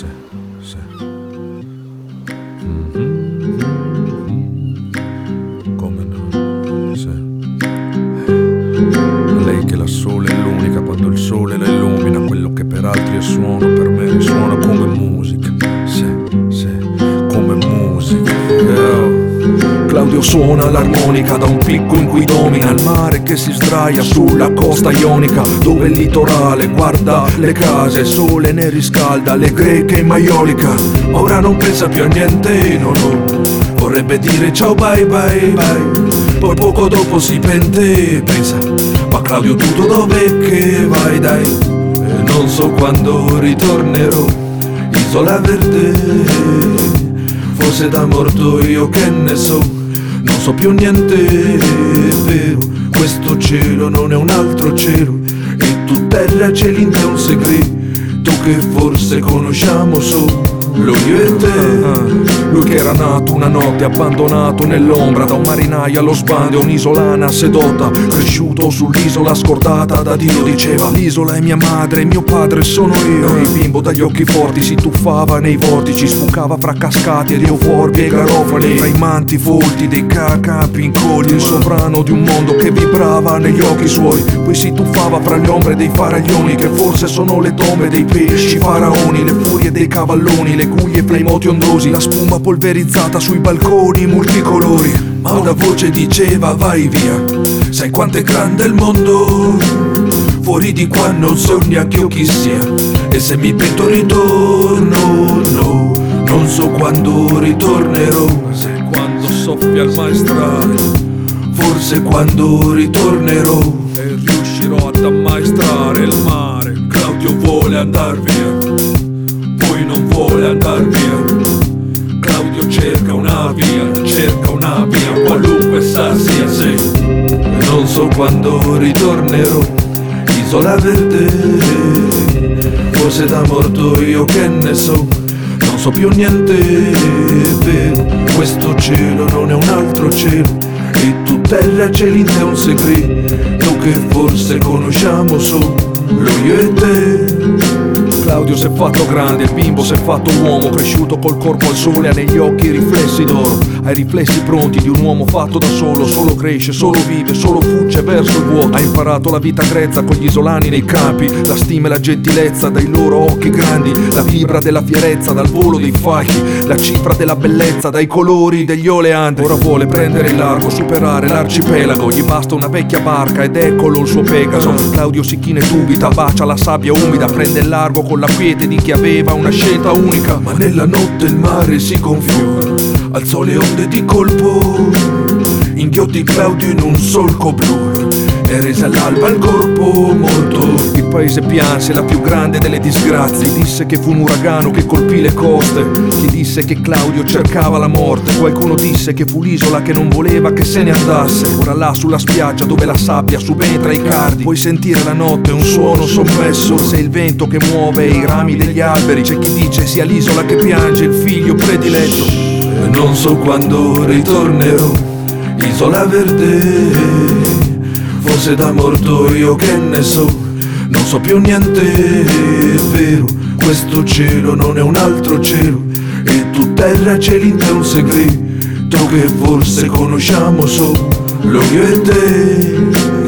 sì, sì. Come no, sì. Lei che la sole è l'unica, quando il sole la illumina, quello che per altri è suono, per me risuona come musica. Sì, sì, come musica. Claudio suona l'armonica da un picco in cui domina il mare che si sdraia sulla costa ionica, dove il litorale guarda le case, sole ne riscalda le greche in maiolica. Ma ora non pensa più a niente, no no, vorrebbe dire ciao bye bye bye, poi poco dopo si pente, pensa, ma Claudio tu dov'è che vai dai? E non so quando ritornerò, Isola Verde, forse da morto io che ne so. Non so più niente, è vero, questo cielo non è un altro cielo, e tu terra c'è in te un segreto che forse conosciamo solo io e te. Lui che era nato una notte abbandonato nell'ombra da un marinaio allo sbando, un'isolana sedotta, cresciuto sull'isola scordata da Dio. Diceva l'isola è mia madre, mio padre sono io. Il bimbo dagli occhi forti si tuffava nei vortici, sbucava fra cascati ed euforbi e garofani, tra i manti folti dei capi incolti, il sovrano di un mondo che vibrava negli occhi suoi. Poi si tuffava fra le ombre dei faraglioni, che forse sono le tombe dei pesci faraoni, le furie dei cavalloni, le guglie fra i moti ondosi, la spuma polverizzata sui balconi multicolori. Ma una voce diceva vai via, sai quanto è grande il mondo, fuori di qua non so neanche io chi sia, e se mi pento ritorno, no, non so quando ritornerò, se quando soffia il maestrale, forse quando ritornerò e riuscirò ad ammaestrare il mare. Claudio vuole andar via, poi non vuole andar via. Claudio cerca una via, qualunque essa sia, sì. E non so quando ritornerò, Isola Verde, forse da morto io che ne so. Non so più niente, è vero, questo cielo non è un altro cielo, e tu terra c'è in te un segreto che forse conosciamo solo io e te. Claudio si è fatto grande, il bimbo si è fatto uomo, cresciuto col corpo al sole, ha negli occhi i riflessi d'oro, ha i riflessi pronti di un uomo fatto da solo. Solo cresce, solo vive, solo fugge verso il vuoto. Ha imparato la vita grezza con gli isolani nei campi, la stima e la gentilezza dai loro occhi grandi, la fibra della fierezza dal volo dei falchi, la cifra della bellezza dai colori degli oleandri. Ora vuole prendere il largo, superare l'arcipelago, gli basta una vecchia barca ed eccolo il suo Pegaso. Claudio si china e dubita, bacia la sabbia umida, prende il largo con la quiete di chi aveva una scelta unica. Ma nella notte il mare si confiora, alzò le onde di colpo, inghiottì Claudio in un solco blu, e rese all'alba il corpo morto. Il paese pianse, la più grande delle disgrazie, disse che fu un uragano che colpì le coste, chi disse che Claudio cercava la morte, qualcuno disse che fu l'isola che non voleva che se ne andasse. Ora là sulla spiaggia dove la sabbia subentra i cardi, puoi sentire la notte un suono sommesso, se il vento che muove i rami degli alberi. C'è chi dice sia l'isola che piange il figlio prediletto. E non so quando ritornerò, Isola Verde, forse da morto io che ne so. Non so più niente, è vero, questo cielo non è un altro cielo, e tu terra c'è in te un segreto che forse conosciamo solo io e te.